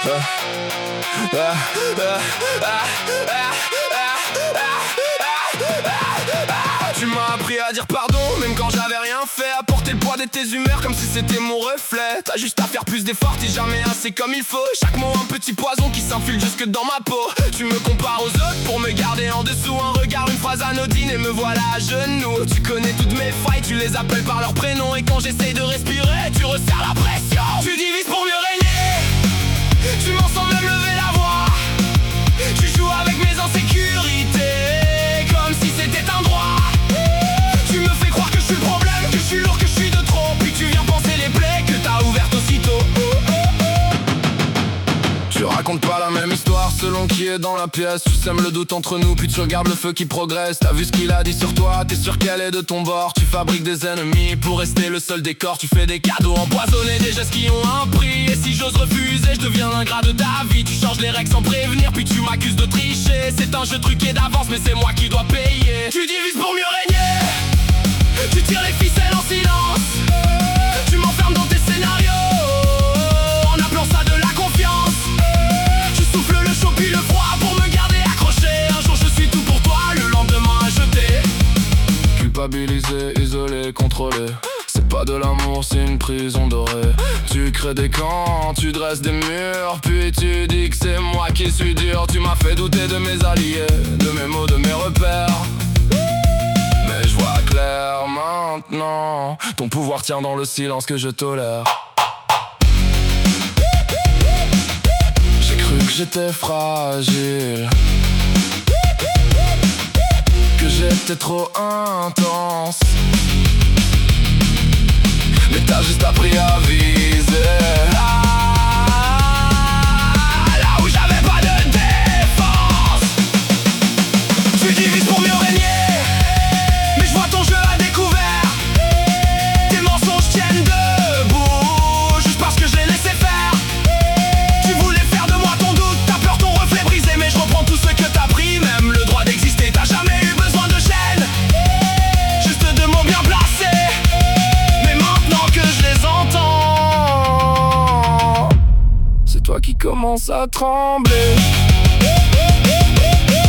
Tu m'as appris à dire pardon, même quand j'avais rien fait. À porter le poids de tes humeurs comme si c'était mon reflet. T'as juste à faire plus d'efforts, t'es jamais assez comme il faut. Chaque mot un petit poison qui s'infile jusque dans ma peau. Tu me compares aux autres pour me garder en dessous. Un regard, une phrase anodine et me voilà à genoux. Tu connais toutes mes failles, tu les appelles par leur prénom. Et quand j'essaye de respirer, tu resserres la pression. Tu divises pour mieux régner, tu m'en sens même lever la voix. Tu joues avec mes insécurités comme si c'était un droit. Tu me fais croire que je suis le problème, que je suis lourd, que je suis de trop. Puis tu viens penser les plaies que t'as ouvertes aussitôt. Tu racontes pas la même histoire selon qui est dans la pièce. Tu sèmes le doute entre nous, puis tu regardes le feu qui progresse. T'as vu ce qu'il a dit sur toi, t'es sûr qu'elle est de ton bord. Tu fabriques des ennemis pour rester le seul décor. Tu fais des cadeaux empoisonnés, des gestes qui ont un prix. Et si j'ose refuser, je deviens l'ingrat de ta vie. Tu changes les règles sans prévenir, puis tu m'accuses de tricher. C'est un jeu truqué d'avance, mais c'est moi qui dois payer. Tu divises pour mieux régner, tu tires les ficelles en silence. Tu m'enfermes dans tes scénarios en appelant ça de la confiance. Tu souffles le chaud puis le froid pour me garder accroché. Un jour je suis tout pour toi, le lendemain à jeter. Culpabilisé, isolé, contrôlé. C'est pas de l'amour, c'est une prison dorée. Tu crées des camps, tu dresses des murs. Puis tu dis que c'est moi qui suis dur. Tu m'as fait douter de mes alliés, de mes mots, de mes repères. Mais je vois clair maintenant. Ton pouvoir tient dans le silence que je tolère. J'ai cru que j'étais fragile, que j'étais trop intense. Mais t'as juste appris à viser là où j'avais pas de défense. Tu divises pour mieux régner, mais je vois ton jeu à découvert. Tes mensonges tiennent debout juste parce que je les laissé faire. Tu voulais faire de moi ton doute, t'as peur ton reflet brisé. Mais je reprends tout ce que t'as pris, même le droit d'exister. T'as jamais eu besoin de chaîne, juste de mots bien placés. Mais maintenant que je les entends, c'est toi qui commences à trembler.